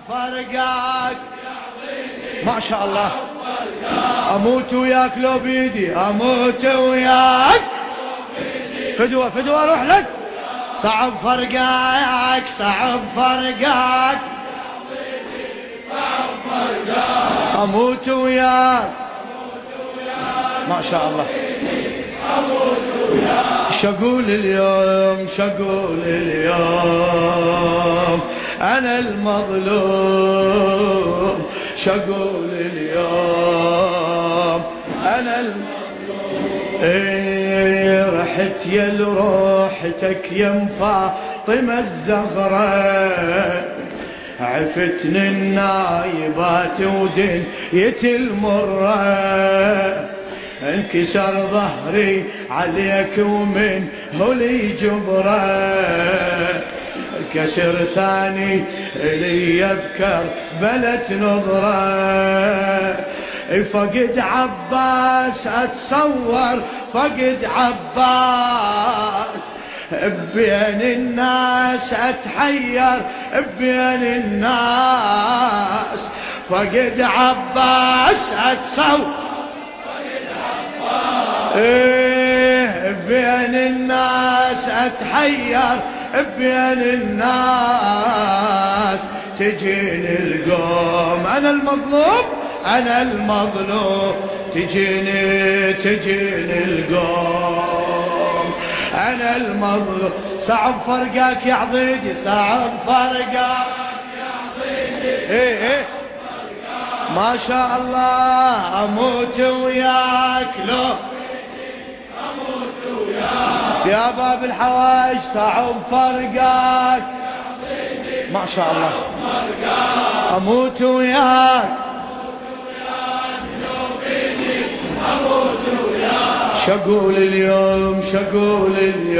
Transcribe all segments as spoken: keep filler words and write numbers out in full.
فرقاك ما شاء الله. اموت وياك لو بيدي اموت وياك فدوة فدوة اروح لك. صعب فرقاك صعب فرقاك اموت وياك ما شاء الله. شقول اليوم شقول اليوم انا المظلوم. شقول اليوم انا المظلوم. ايه رحت يا لروحتك يا فاطمة الزهراء. عفتني النايبات ودنيت المرة. انكسر ظهري عليك ومن هو لي جبره. كسر ثاني لي يذكر بلت نظره. فقد عباس اتصور فقد عباس. بين الناس اتحير بين الناس. فقد عباس اتصور ايه بين الناس اتحير بين الناس. تجيني القوم انا المظلوم انا المظلوم. تجيني تجيني القوم انا المظلوم. صعب فرقاك يا عضيدي صعب فرقاك يا عضيدي. ايه ايه ما شاء الله. اموت وياك لو اموت وياك يا باب الحوايج. صعب فرقاك ما شاء الله. اموت وياك شقول اليوم شقول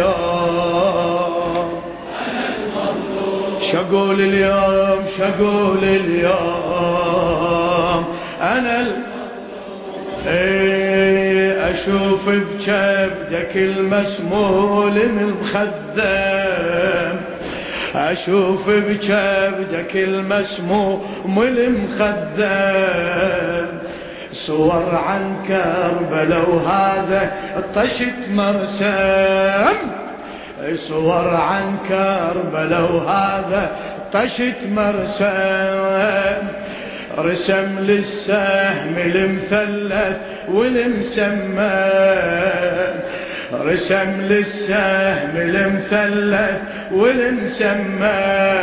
اليوم شقول اليوم شقول اليوم انا ال... ايه اشوف بجبدك المسمول من خدام. اشوف بجبدك المسمول من خدام. صور عن كربلاء وهذا طشت مرسم. صور عن كربلاء وهذا طشت مرسم. رسم للسهم المثلث والمسمى. رسم للسهم المثلث والمسمى.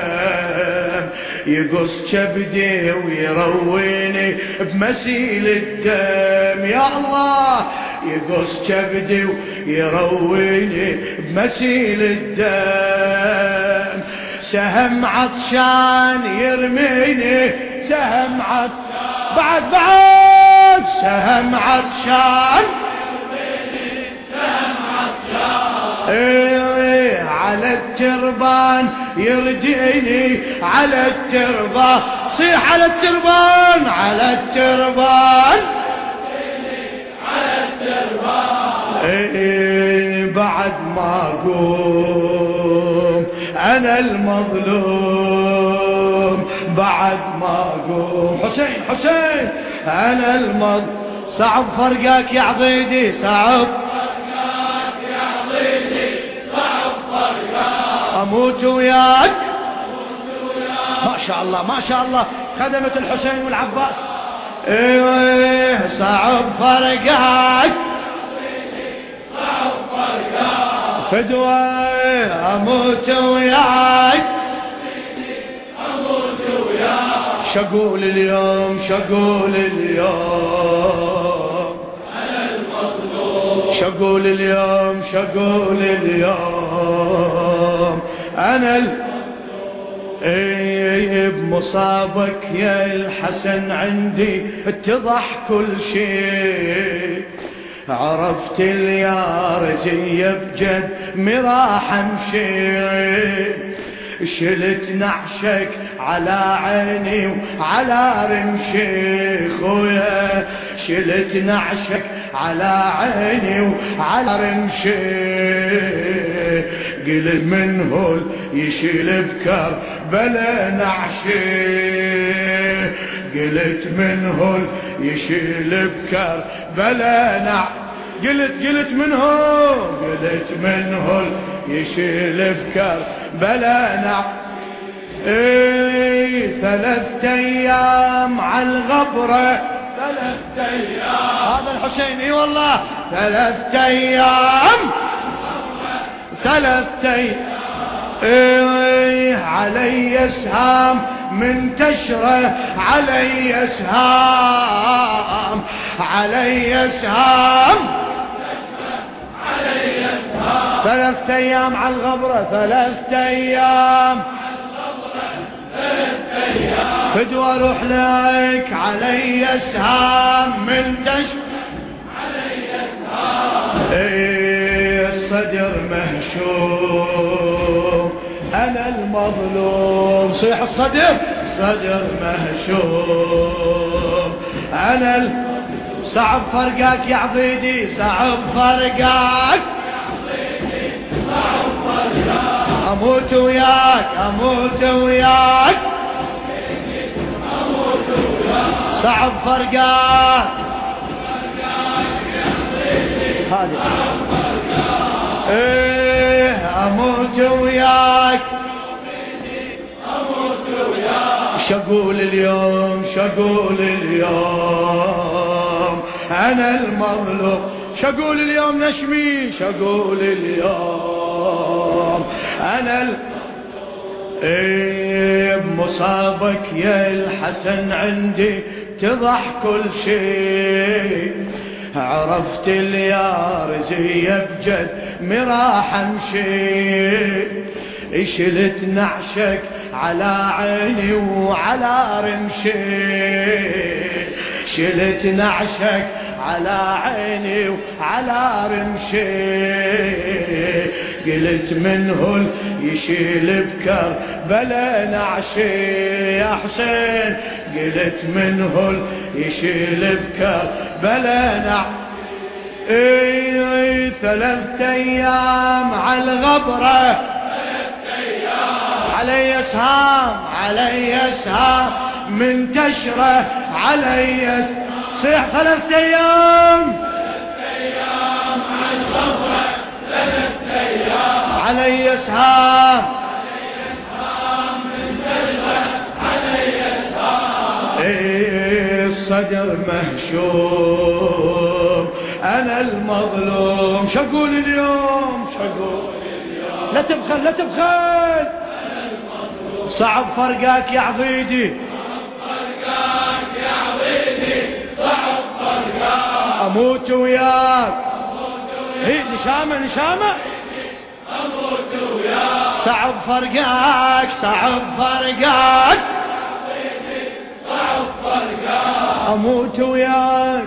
يقص كبدي ويرويني بمسيل الدم يا الله. يقص كبدي ويرويني بمسيل الدم. سهم عطشان يرميني سهم عطشان بعد بعد. سهم عطشان يرميني سهم عطشان. ايه على التربان يرجيني على التربان. صيح على التربان على التربان على التربان. ايه بعد ما اقوم انا المظلوم. بعد ما اقوم حسين حسين انا المظلوم. صعب فرقاك يا عضيدي صعب فرقاك يا عضيدي صعب فرقاك. اموت وياك ما شاء الله ما شاء الله. خدمة الحسين والعباس. ايه صعب فرقاك صعب فرقاك فدوة. اموت وياك اموت وياك. شقول اليوم شقول اليوم انا المظلوم. شقول اليوم شقول اليوم انا المظلوم. ايه بمصابك يا الحسن عندي اتضح كل شيء. عرفت اليار زي بجد مراح امشي. شلت نعشك على عيني وعلى رمشي خويا. شلت نعشك على عيني وعلى رمشي. قل من هو يشيل بكر بلا نعشي. قلت منه يشيل بكربلاء نع قلت قلت منه قلت منه يشيل بكربلاء نع ايه ثلاثة ايام على الغبرة ثلاثة ايام هذا الحسين اي والله ثلاثة ايام ثلاثة ايام ايه علي سهام من تشره علي سهام علي سهام علي سهام ثلاثة ايام على الغبرة ثلاثة ايام فدوى اروح لك علي سهام من تشره علي سهام ايه الصدر مهشوم أنا المظلوم صيح الصدر صدر مهشوم أنا ال... صعب فرقاك يا عبيدي صعب فرقاك صعب فرقاك أموت وياك أموت وياك صعب فرقاك هذه ايه اموت وياك اموت وياك شقول اليوم شقول اليوم انا المظلوم شقول اليوم نشمي شقول اليوم انا ال... ايه بمصابك يا الحسن عندي تضح كل شيء عرفت اليار زي بجد مراح امشي شلت نعشك على عيني وعلى رمشي شلت نعشك على عيني وعلى رمشي قلت منه يشيل بكربلاء نعشي يا حسين قلت منه يشيل بكربلاء نعشي اي اي ثلاثة ايام على الغبرة علي سهام علي سهام من تشره علي صيح ثلاثة ايام على الغبرة ثلاثة ايام علي سهام من تشره علي سهام ايه الصدر مهشوم أنا المظلوم شقول اليوم شقول اليوم لا تبخل لا تبخل صعب فرقاك يا عبيدي صعب فرقاك يا عبيدي صعب فرقاك أموت وياك هي نشامة نشامة أموت وياك صعب فرقاك صعب فرقاك صعب فرقاك أموت وياك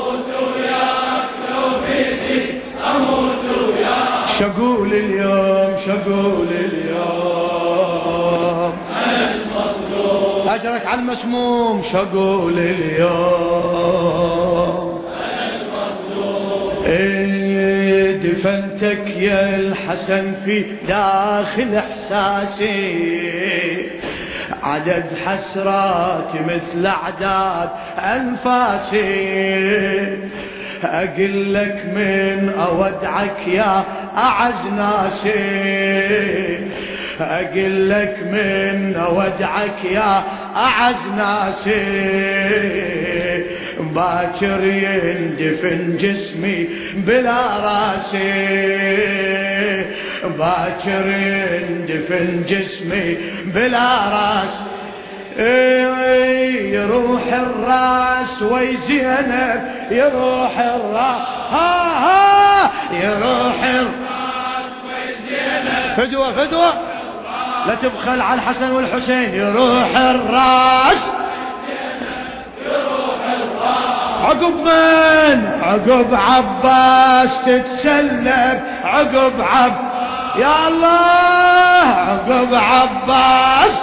شقول اليوم شقول اليوم أنا المظلوم أجرك على المسموم شقول اليوم أنا المظلوم إيه دفنتك يا الحسن في داخل إحساسي عدد حسرات مثل أعداد أنفاسي أقول لك من أودعك يا أعز ناسي أقول لك من أودعك يا أعز ناسي باكر يندفن جسمي بلا راسي باكر يندفن جسمي بلا راس يروح الراس ويزينب يروح الراس ها ها يروح الراس ويزينب فدوة فدوة لا تبخل على الحسن والحسين يروح الراس يروح الراس عقب من عقب عباس تتسلب عقب عب يا الله عقب عباس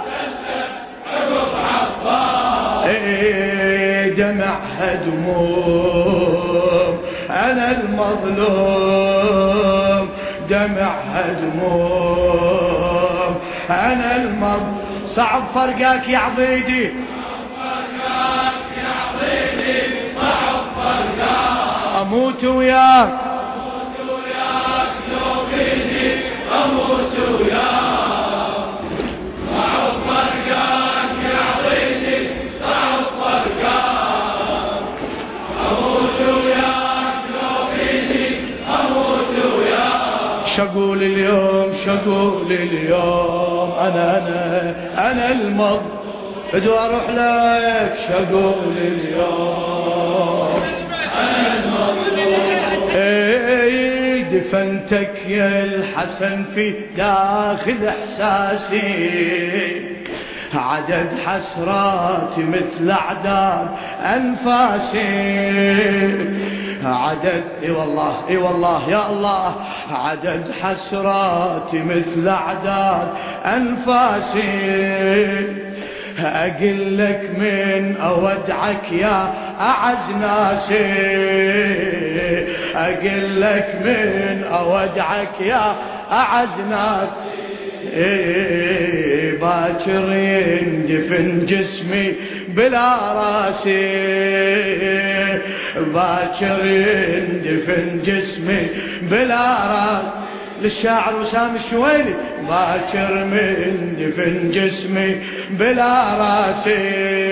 دمعها دموم أنا المظلوم دمعها دموم أنا المظلوم صعب فرقاك يا عبيدي اموت وياك اموت وياك لو بيدي اموت وياك صعب فرقاك يا عضيدي صعب فرقاك اموت وياك لو بيدي اموت وياك شقول اليوم شقول اليوم انا انا انا المظلوم بدو اروح لك شقول اليوم انا المظلوم اي دفنتك يا الحسن في داخل احساسي عدد حسراتي مثل اعداد انفاسي عدد اي والله اي والله يا الله عدد حسراتي مثل اعداد انفاسي أقول لك من أودعك يا أعز ناسي أقول لك من أودعك يا أعز ناسي باكر يندفن جسمي بلا راسي باكر يندفن جسمي بلا راسي للشاعر وسام الشويلي باكر من دفن جسمي بلا راسي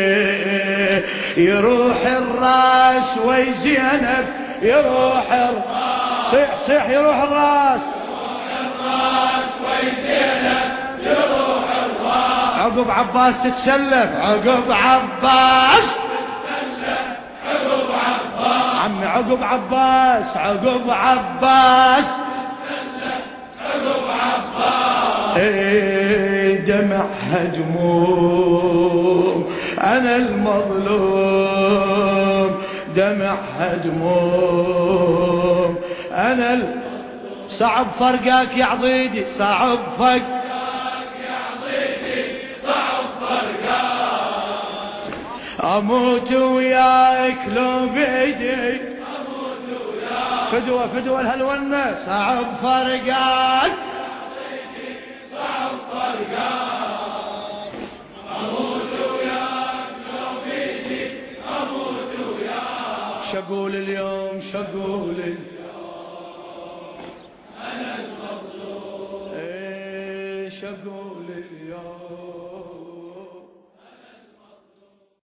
يروح الراس وي زينب يروح الراس صيح صيح يروح الراس يروح الراس وي زينب يروح الراس عقب عباس تتسلف عقب عباس تتسلف عقب عباس عمي عقب عباس عقب عباس دمع هدموم أنا المظلوم دمع هدموم أنا ال... صعب فرقك يا عضيدي صعب فرقك يا عضيدي صعب فرقك أموت وياك لو بيدي أموت وياك فدوة فدوة الهلونة صعب فرقك شقول اليوم شقول اليوم أنا المظلوم ايه شقول اليوم